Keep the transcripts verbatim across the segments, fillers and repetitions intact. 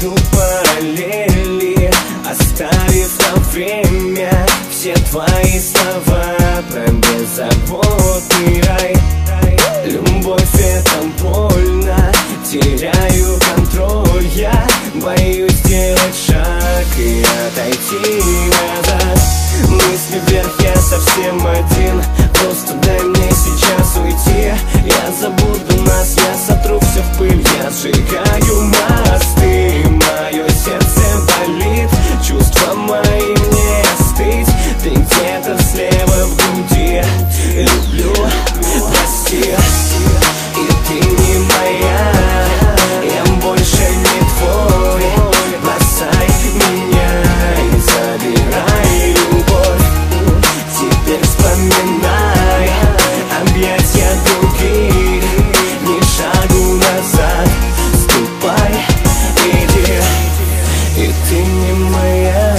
проведу параллели, оставив на время все твои слова про беззаботный рай. Любовь — это больно, теряю контроль, я боюсь сделать шаг и отойти назад. Мысли вверх, я совсем один, просто дай мне сейчас уйти. Я забуду нас, я сотру все в пыль, я сжигаю мосты. Мое сердце болит, чувства мои не остыть. Ты где-то слева в груди, люблю, прости. И ты не моя, я больше не твой. Бросай меня и забирай любовь. Теперь вспоминай объятия других, ни шагу назад, ступай, иди. И ты не моя,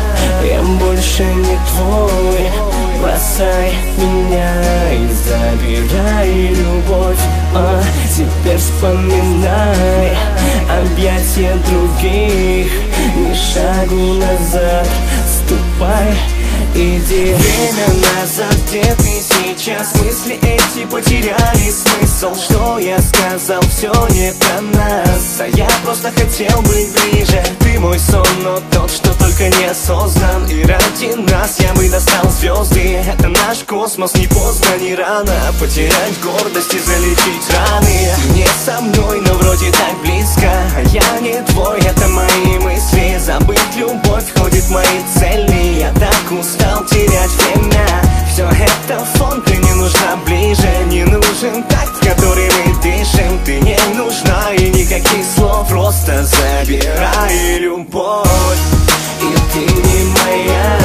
я больше не твой. Бросай меня и забирай любовь. А теперь вспоминай объятия других, ни шагу назад, ступай, иди. Время назад, где ты сейчас? Мысли эти потеряли смысл. Что я сказал, все не про нас, а я просто хотел быть ближе. Ты мой сон, но тот, что только не осознан. И ради нас я бы достал звезды. Это наш космос, не поздно, не рано потерять гордость и залечить раны. Ты не со мной, но вроде так близко, а я не твой, это мои мысли. Забыть любовь входит в мои цели. Я так устал терять время. Все это фон, ты не нужна ближе. Не нужен такт, который мы дышим. Ты не нужна и никаких слов, просто забирай любовь. И ты не моя,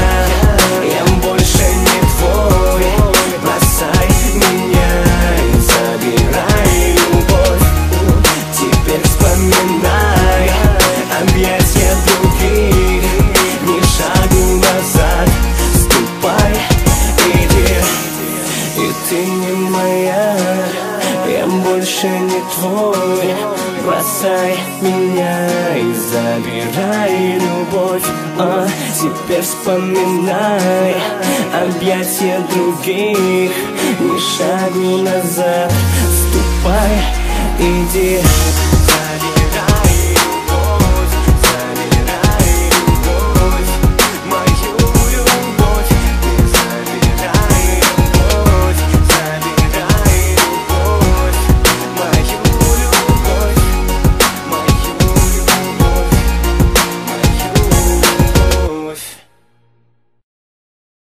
я больше не твой. Бросай меня и забирай любовь. Теперь вспоминай объятия других, ни шагу назад, ступай, иди. И ты не моя, я больше не твой. Бросай меня и забирай любовь. А теперь вспоминай объятия других, ни шагу назад, ступай, иди.